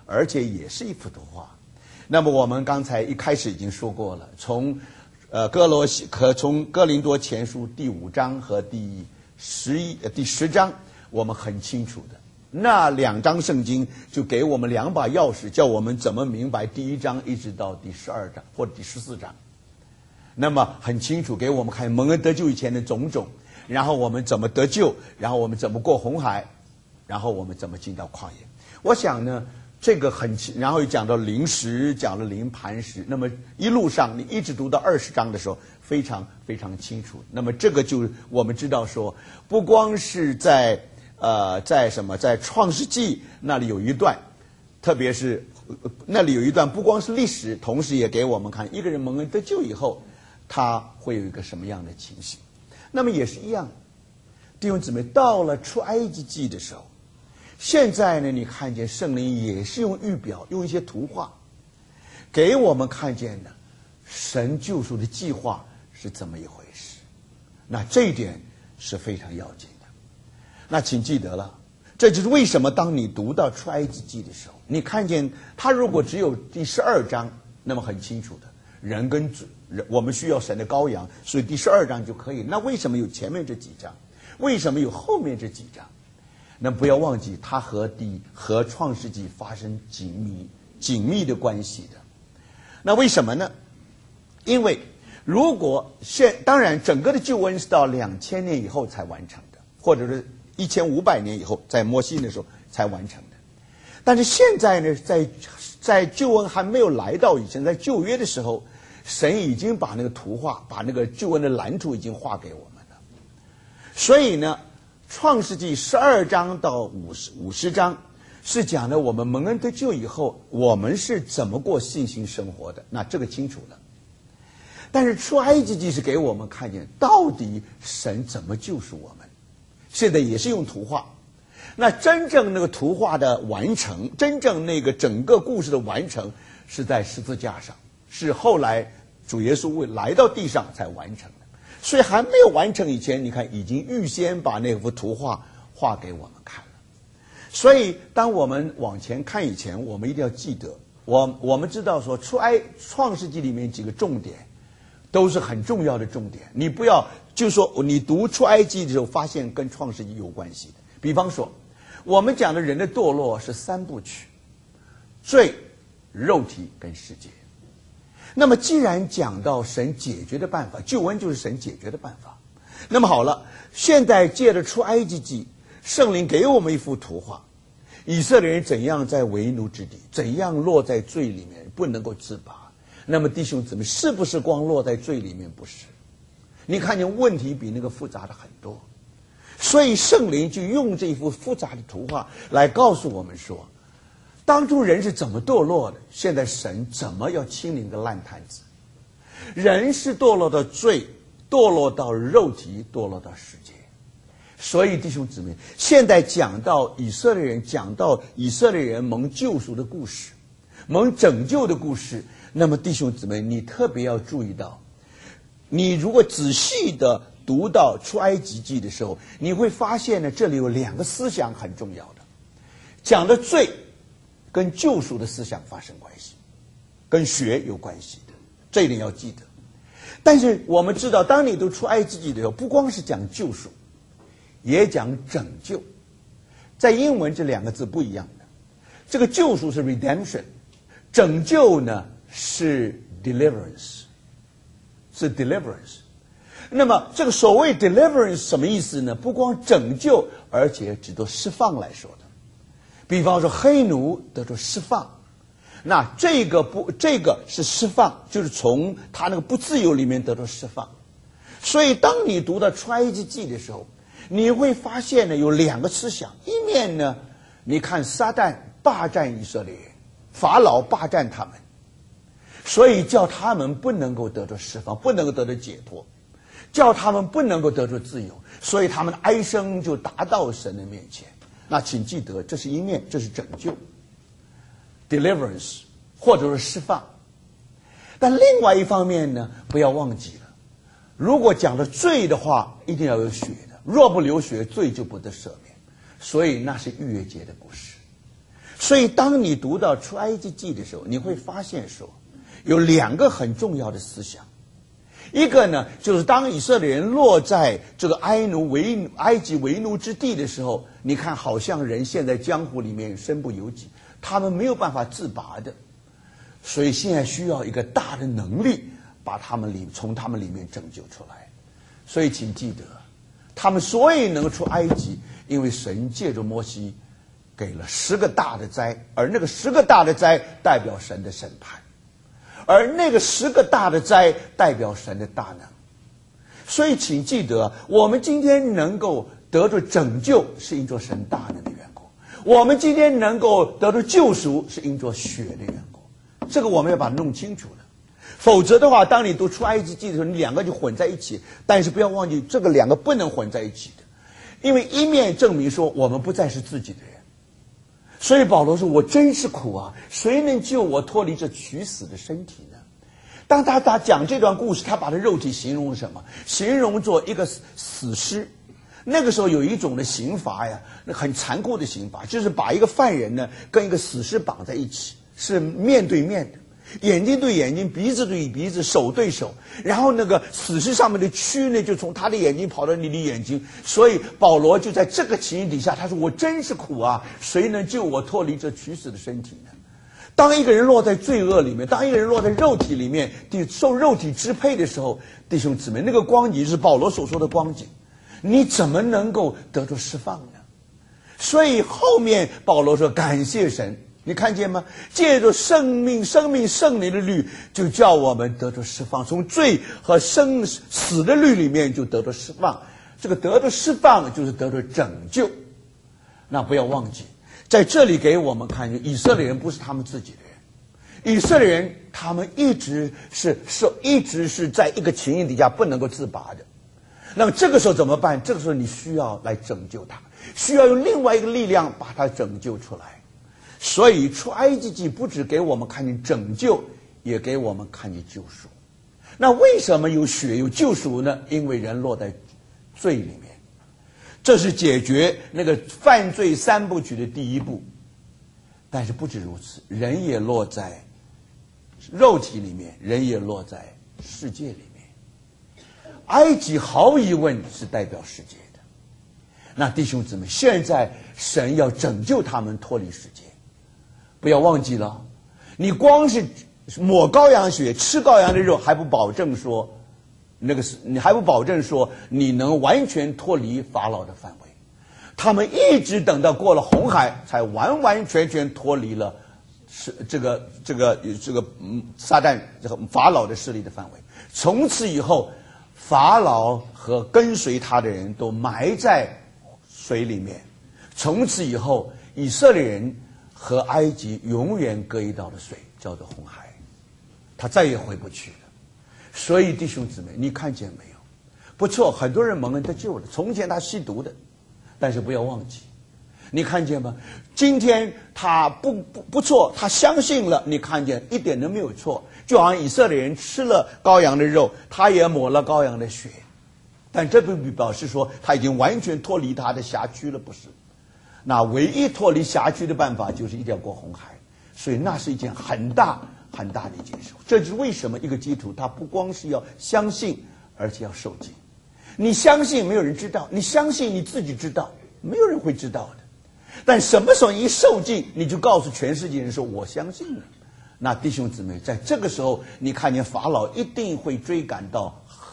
而且也是一幅图画。那么我们刚才一开始已经说过了，从哥林多前书第5章和第10章，我们很清楚的，那2章圣经就给我们2把钥匙，叫我们怎么明白第1章一直到第12章或者第14章。那么很清楚给我们看蒙恩得救以前的种种，然后我们怎么得救，然后我们怎么过红海，然后我们怎么进到旷野。我想呢，这个然后又讲到灵石，讲了灵磐石，那么一路上你一直读到20章的时候，非常非常清楚。那么这个就我们知道说，不光是在创世纪那里有一段，特别是那里有一段不光是历史，同时也给我们看一个人蒙恩得救以后，他会有一个什么样的情形。那么也是一样，弟兄姊妹，到了出埃及记的时候，现在呢，你看见圣灵也是用预表，用一些图画，给我们看见的神救赎的计划是怎么一回事。那这一点是非常要紧的。那请记得了，这就是为什么当你读到出埃及记的时候，你看见他如果只有第12章，那么很清楚的，人跟我们需要神的羔羊，所以第12章就可以。那为什么有前面这几章？为什么有后面这几章？那不要忘记，它和创世纪发生紧密的关系的。那为什么呢？因为如果当然整个的救恩是到2000年以后才完成的，或者是1500年以后，在摩西那时候才完成的。但是现在呢，在救恩还没有来到以前，在旧约的时候，神已经把那个图画，把那个救恩的蓝图已经画给我们了。所以呢，创世纪12章到50章是讲的我们蒙恩得救以后，我们是怎么过信心生活的，那这个清楚了。但是出埃及记是给我们看见到底神怎么救赎我们，现在也是用图画。那真正那个图画的完成，真正那个整个故事的完成，是在十字架上，是后来主耶稣来到地上才完成的。所以还没有完成以前，你看已经预先把那幅图画画给我们看了。所以当我们往前看以前，我们一定要记得，我们知道说创世纪里面几个重点都是很重要的重点，你不要就是说你读出埃及的时候发现跟创世纪有关系的。比方说我们讲的人的堕落是3部曲：罪、肉体跟世界。那么既然讲到神解决的办法，救恩就是神解决的办法，那么好了，现在借着出埃及记，圣灵给我们一幅图画，以色列人怎样在为奴之地，怎样落在罪里面不能够自拔。那么弟兄姊妹，是不是光落在罪里面？不是，你看见问题比那个复杂的很多。所以圣灵就用这一幅复杂的图画来告诉我们说，当初人是怎么堕落的，现在神怎么要清理个烂摊子。人是堕落到罪，堕落到肉体，堕落到世界。所以弟兄姊妹，现在讲到以色列人蒙救赎的故事，蒙拯救的故事，那么弟兄姊妹，你特别要注意到，你如果仔细的读到出埃及记的时候，你会发现呢，这里有2个思想很重要的，讲的罪跟救赎的思想发生关系，跟血有关系的，这一点要记得。但是我们知道，当你读出埃及记的时候，不光是讲救赎，也讲拯救。在英文这2个字不一样的，这个救赎是 redemption， 拯救呢是 deliverance， 是 deliverance。那么这个所谓 deliverance 什么意思呢？不光拯救，而且指的释放来说的。比方说黑奴得到释放，那这个是释放，就是从他那个不自由里面得到释放。所以当你读到出埃及记的时候，你会发现呢有2个思想。一面呢，你看撒旦霸占以色列人，法老霸占他们，所以叫他们不能够得到释放，不能够得到解脱，叫他们不能够得到自由，所以他们的哀声就达到神的面前。那请记得，这是一面，这是拯救 deliverance 或者是释放。但另外一方面呢，不要忘记了，如果讲的罪的话，一定要有血的，若不流血，罪就不得赦免。所以那是逾越节的故事。 所以当你读到出埃及记的时候，你会发现说有两个很重要的思想。一个呢，就是当以色列人落在这个埃及为奴之地的时候，你看好像人陷在江湖里面身不由己，他们没有办法自拔的，所以现在需要一个大的能力把从他们里面拯救出来。所以请记得，他们所以能够出埃及，因为神借着摩西给了10个大的灾，而那个10个大的灾代表神的审判，而那个10个大的灾代表神的大能。所以请记得，我们今天能够得着拯救，是因着神大能的缘故；我们今天能够得着救赎，是因着血的缘故。这个我们要把它弄清楚了。否则的话，当你读出埃及记的时候，你两个就混在一起。但是不要忘记，这个两个不能混在一起的，因为一面证明说我们不再是自己的人。所以保罗说，我真是苦啊，谁能救我脱离这取死的身体呢？当他讲这段故事，他把他肉体形容什么？形容作一个死尸。那个时候有一种的刑罚呀，很残酷的刑罚，就是把一个犯人呢跟一个死尸绑在一起，是面对面的，眼睛对眼睛，鼻子对鼻子，手对手，然后那个死尸上面的蛆呢就从他的眼睛跑到你的眼睛。所以保罗就在这个情形底下，他说，我真是苦啊，谁能救我脱离这取死的身体呢？当一个人落在罪恶里面，当一个人落在肉体里面，受肉体支配的时候，弟兄姊妹，那个光景是保罗所说的光景，你怎么能够得着释放呢？所以后面保罗说，感谢神，你看见吗？借着生命圣灵的律，就叫我们得着释放，从罪和死的律里面就得着释放。这个得着释放就是得着拯救。那不要忘记，在这里给我们看见，以色列人不是他们自己的人，以色列人他们一直是在一个情形底下不能够自拔的。那么这个时候怎么办？这个时候你需要来拯救他，需要用另外一个力量把他拯救出来。所以出埃及记不只给我们看见拯救，也给我们看见救赎。那为什么有血有救赎呢？因为人落在罪里面，这是解决那个犯罪3部曲的第一步。但是不止如此，人也落在肉体里面，人也落在世界里面。埃及毫无疑问是代表世界的。那弟兄姊妹，现在神要拯救他们脱离世界。不要忘记了，你光是抹羔羊血，吃羔羊的肉，还不保证说你还不保证说你能完全脱离法老的范围。他们一直等到过了红海，才完完全全脱离了这个撒旦这个法老的势力的范围。从此以后，法老和跟随他的人都埋在水里面。从此以后，以色列人和埃及永远隔一道的水，叫做红海，他再也回不去了。所以弟兄姊妹，你看见没有？不错，很多人蒙恩得救了。从前他吸毒的，但是不要忘记，你看见吗？今天他不错，他相信了，你看见一点都没有错。就好像以色列人吃了羔羊的肉，他也抹了羔羊的血，但这不表示说他已经完全脱离他的辖区了，不是。那唯一脱离辖区的办法就是一定要过红海，所以那是一件很大很大的一件事。这就是为什么一个基督徒他不光是要相信，而且要受尽。你相信没有人知道，你相信你自己知道，没有人会知道的。但什么时候一受尽，你就告诉全世界人说我相信了。那弟兄姊妹，在这个时候，你看见法老一定会追赶到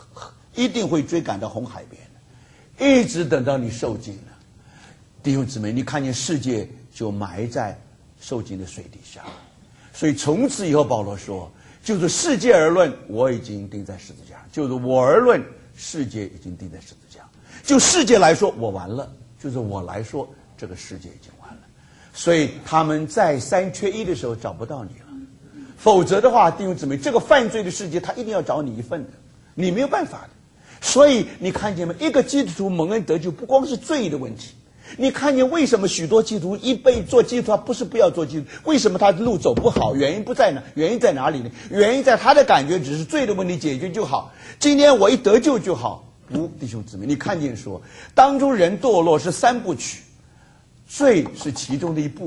红海边的，一直等到你受尽了。弟兄姊妹，你看见世界就埋在受尽的水底下。所以从此以后，保罗说，就是世界而论，我已经钉在十字架；就是我而论，世界已经钉在十字架。就世界来说，我完了；就是我来说，这个世界已经完了。所以他们在3缺1的时候找不到你了。否则的话，弟兄姊妹，这个犯罪的世界他一定要找你一份的，你没有办法的。所以你看见吗？一个基督徒蒙恩得救，不光是罪的问题。你看见为什么许多基督徒一被做基督徒，他不是不要做基督徒，为什么他的路走不好？原因不在哪？原因在哪里呢？原因在他的感觉只是罪的问题解决就好，今天我一得救就好。不，弟兄姊妹，你看见说，当中人堕落是3部曲，罪是其中的一步，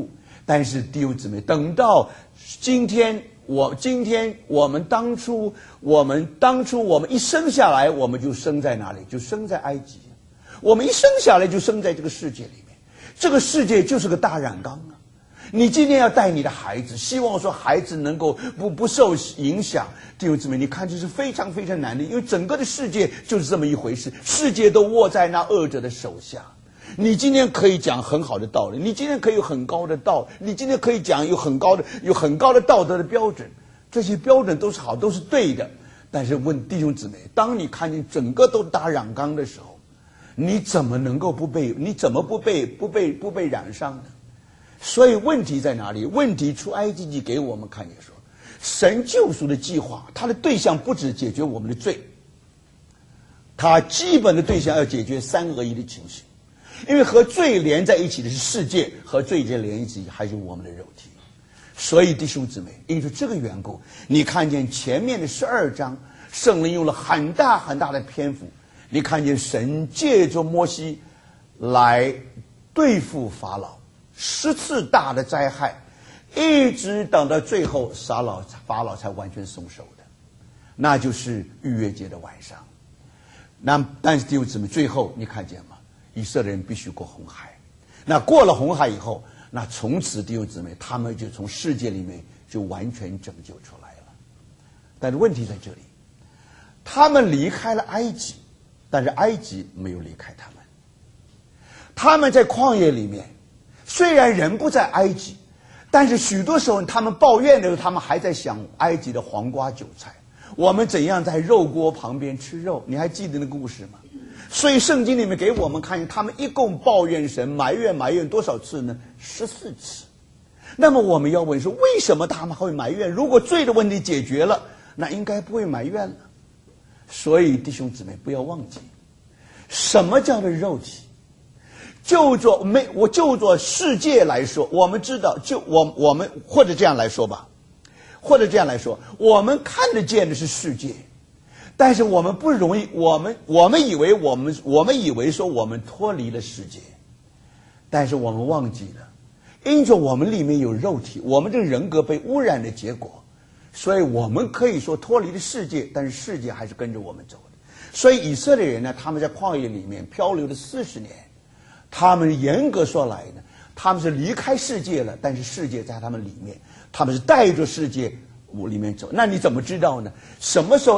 但是弟兄姊妹，等到今天我们当初一生下来，我们就生在哪里？就生在埃及。我们一生下来就生在这个世界里面，这个世界就是个大染缸啊！你今天要带你的孩子，希望说孩子能够不受影响，弟兄姊妹，你看这是非常非常难的，因为整个的世界就是这么一回事，世界都握在那恶者的手下。你今天可以讲很好的道理，你今天可以有很高的道，你今天可以讲有很高的道德的标准，这些标准都是好，都是对的。但是问弟兄姊妹，当你看见整个都大染缸的时候，你怎么能够不被染上呢？所以问题在哪里？问题出埃及记给我们看见说，神救赎的计划，它的对象不只解决我们的罪，它基本的对象要解决三合一的情形。因为和罪连在一起的是世界，和罪连一起还是我们的肉体。所以弟兄姊妹，因为这个缘故，你看见前面的12章，圣灵用了很大很大的篇幅，你看见神借着摩西来对付法老，10次大的灾害，一直等到最后法老才完全松手的，那就是逾越节的晚上。但是弟兄姊妹，最后你看见吗？以色列人必须过红海，那过了红海以后，那从此弟兄姊妹，他们就从世界里面就完全拯救出来了。但是问题在这里，他们离开了埃及，但是埃及没有离开他们。他们在旷野里面，虽然人不在埃及，但是许多时候他们抱怨的时候，他们还在想埃及的黄瓜韭菜，我们怎样在肉锅旁边吃肉，你还记得那个故事吗？所以圣经里面给我们看见，他们一共抱怨神埋怨多少次呢？14次。那么我们要问说，为什么他们会埋怨？如果罪的问题解决了，那应该不会埋怨了。所以弟兄姊妹不要忘记，什么叫做肉体？就做世界来说，我们知道，我们或者这样来说吧，我们看得见的是世界。但是我们不容易，我们以为说我们脱离了世界，但是我们忘记了，因着我们里面有肉体，我们这个人格被污染的结果，所以我们可以说脱离了世界，但是世界还是跟着我们走的。所以以色列人呢，他们在旷野里面漂流了40年，他们严格说来呢，他们是离开世界了，但是世界在他们里面，他们是带着世界里面走。那你怎么知道呢？什么时候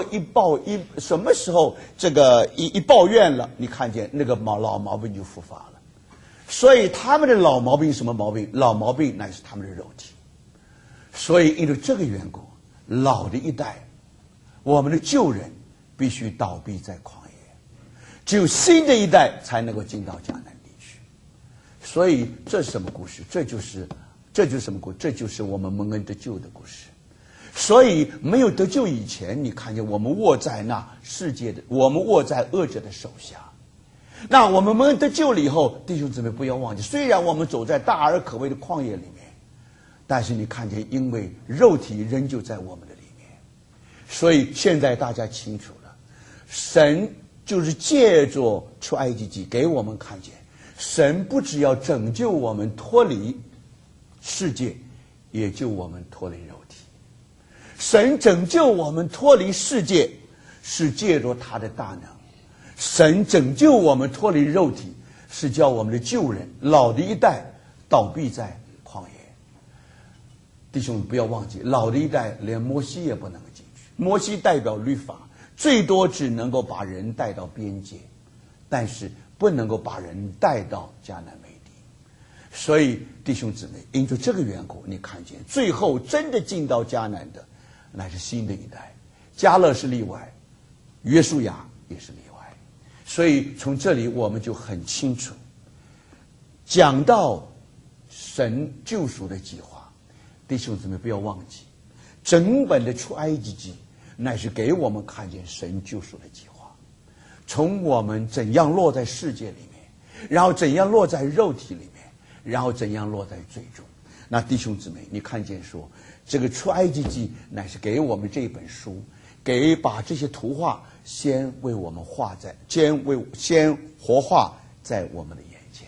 这个一抱怨了，你看见那个老毛病就复发了。所以他们的老毛病什么毛病？老毛病乃是他们的肉体。所以因为这个缘故，老的一代，我们的旧人必须倒闭在旷野，只有新的一代才能够进到迦南地区。所以这是什么故事？这就是什么故事？这就是我们蒙恩得救的故事。所以没有得救以前，你看见我们握在那世界的，我们握在恶者的手下。那我们蒙恩得救了以后，弟兄姊妹不要忘记，虽然我们走在大而可畏的旷野里面，但是你看见，因为肉体仍旧在我们的里面。所以现在大家清楚了，神就是借着出埃及记给我们看见，神不只要拯救我们脱离世界，也救我们脱离肉体。神拯救我们脱离世界，是借着他的大能；神拯救我们脱离肉体，是叫我们的旧人老的一代倒闭在旷野。弟兄们不要忘记，老的一代连摩西也不能够进去。摩西代表律法，最多只能够把人带到边界，但是不能够把人带到迦南美地。所以弟兄姊妹，因着这个缘故，你看见最后真的进到迦南的乃是新的一代。迦勒是例外，约书亚也是例外。所以从这里我们就很清楚，讲到神救赎的计划，弟兄姊妹不要忘记，整本的出埃及记乃是给我们看见神救赎的计划，从我们怎样落在世界里面，然后怎样落在肉体里面，然后怎样落在罪中。那弟兄姊妹，你看见说这个出埃及记乃是给我们这本书，把这些图画先为我们先活化在我们的眼前。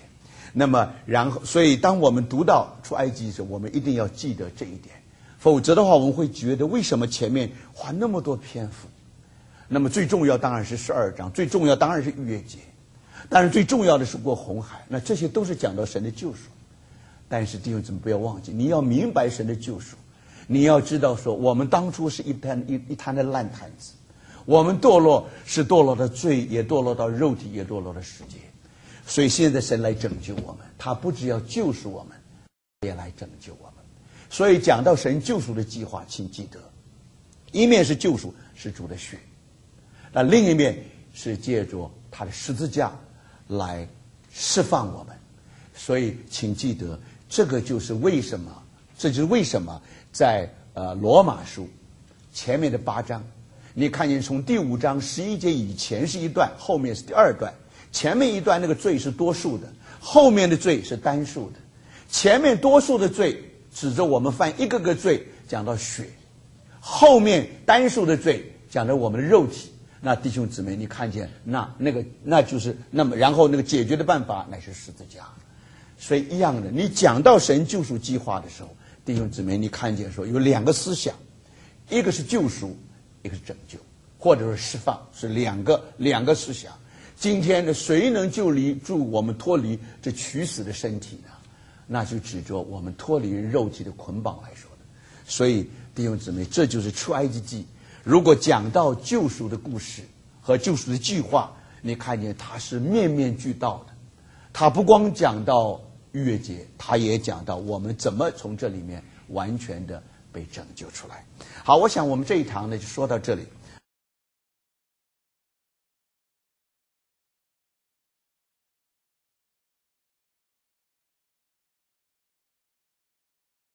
那么，所以当我们读到出埃及的时候，我们一定要记得这一点，否则的话，我们会觉得为什么前面花那么多篇幅？那么最重要当然是12章，最重要当然是逾越节，当然最重要的是过红海。那这些都是讲到神的救赎。但是弟兄姊妹不要忘记，你要明白神的救赎，你要知道说，我们当初是一滩的烂摊子，我们堕落是堕落的罪，也堕落到肉体，也堕落到世界。所以现在神来拯救我们，他不只要救赎我们，也来拯救我们。所以讲到神救赎的计划，请记得，一面是救赎，是主的血，那另一面是借着他的十字架来释放我们。所以请记得，这就是为什么在罗马书前面的8章，你看见从第5章11节以前是一段，后面是第2段。前面一段那个罪是多数的，后面的罪是单数的。前面多数的罪指着我们犯一个个罪，讲到血；后面单数的罪讲到我们的肉体。那弟兄姊妹，你看见那就是那么，然后那个解决的办法乃是十字架。所以一样的，你讲到神救赎计划的时候，弟兄姊妹，你看见说有2个思想，一个是救赎，一个是拯救，或者是释放，是两个思想。今天的谁能救我们脱离这取死的身体呢？那就指着我们脱离肉体的捆绑来说的。所以弟兄姊妹，这就是出埃及记。如果讲到救赎的故事和救赎的计划，你看见它是面面俱到的。它不光讲到逾越节，它也讲到我们怎么从这里面完全的被拯救出来。好，我想我们这一堂呢就说到这里。